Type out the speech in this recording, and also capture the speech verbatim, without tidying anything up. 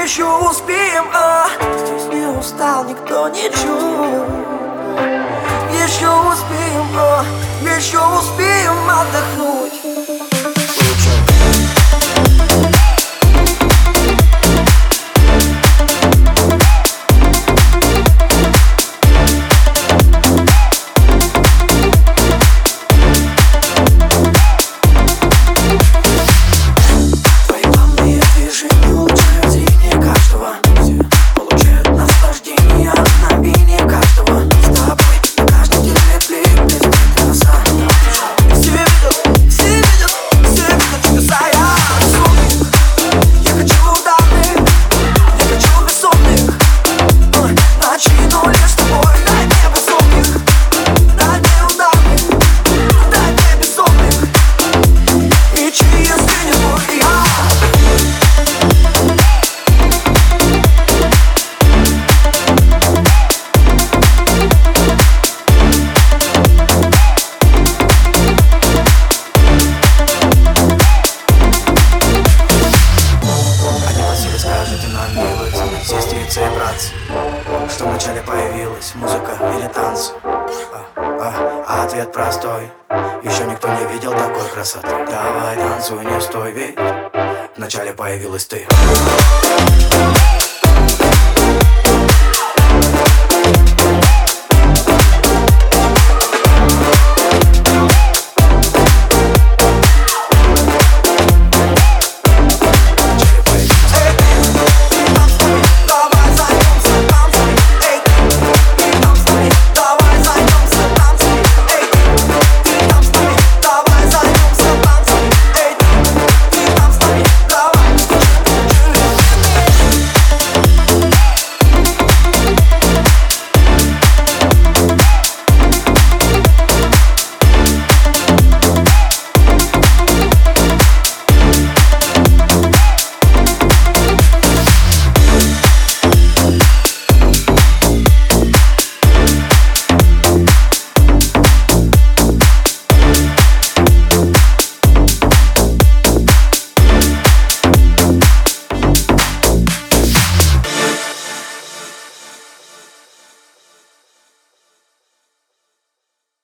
еще успеем, а здесь не устал никто, ничего. Еще успеем, а еще успеем отдохнуть. Сестрица и братцы, что вначале появилась музыка или танцы, а, а, а ответ простой: еще никто не видел такой красоты. Давай танцуй, не стой, ведь вначале появилась ты.